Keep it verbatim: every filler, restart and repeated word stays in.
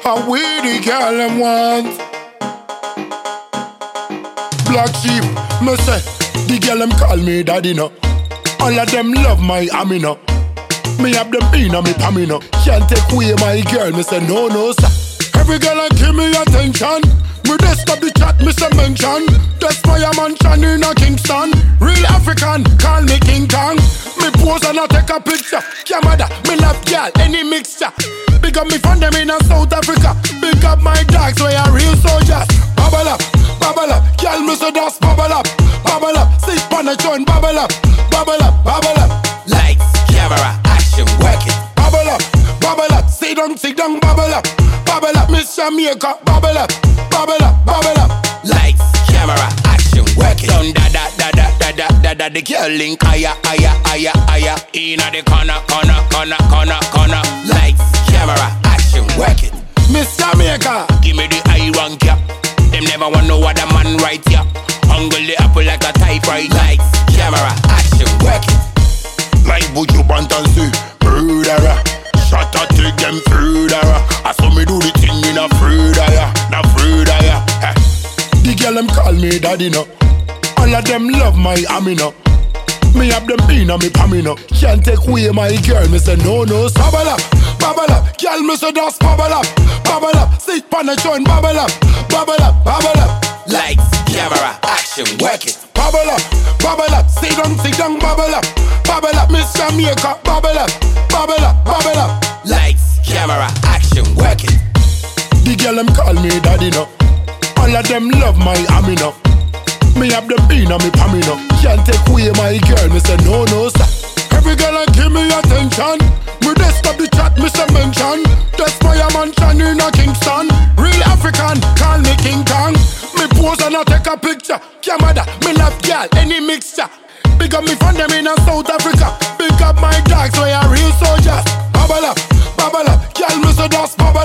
and we the girl them want. Black sheep, me say, the girl them call me daddy no. All of them love my Amina. Me have them in on me pamina. Can't take away my girl, me say no no sir. Every girl a give me attention. Me just stop the chat, me say mention. That's why I'm mansion in a Kingston. Real African, call me King Kong. Me pose and I take a picture. Camada, me love girl, any mixture. Big up me from them in a South Africa. Big up my dogs, where are real soldiers. Bubble up, bubble up, girl me say that's bubble up. Bubble up, sit on the joint, bubble up. Bubble up, bubble up. Lights, camera, action, work it. Bubble up, bubble up, sit down, sit down, bubble up. Bubble up, Miss Jamaica, bubble up. Bubble up, bubble up. Lights, camera, action, work it. Down da da da da da da da da. The girl link higher, higher, higher, higher. Inna the corner, corner, corner, corner, corner. Lights, camera, action, work it. Miss Jamaica, give me the iron cap. Them never want know what a man right here. Ungle the apple like a typewriter. Lights, camera, action, work it. like Buju Bantansi, murderer. Shot a take them murderer. I saw me do the thing in a murderer, na murderer. Eh. The girl them call me daddy no. All of them love my Amina. Me have them in on me pamina. Can't take away my girl, me say no no. Bubble up, bubble up, girl me say that's bubble up, bubble up. Sit on the joint, bubble up, bubble up, bubble up. Lights, camera, action, work it. Bubble up, bubble up, sit down, sit down, bubble up, bubble up, Miss Jamaica, bubble up, bubble up, bubble up. Lights, camera, action, work it. The girl them call me daddy no. All of them love my Amina. Me have them in on me pamina. Can't take away my girl, me say no no sir. Every girl a give me attention. Me just stop the chat, me say mention. That's why I'm mansion in a Kingston. Real African, call me King Kong. Me pose and I take a picture. Camada, me love girl, any mixture. Big up me from them in a South Africa. Big up my dogs, where are real soldiers. Bubble up, bubble up, girl me say that's bubble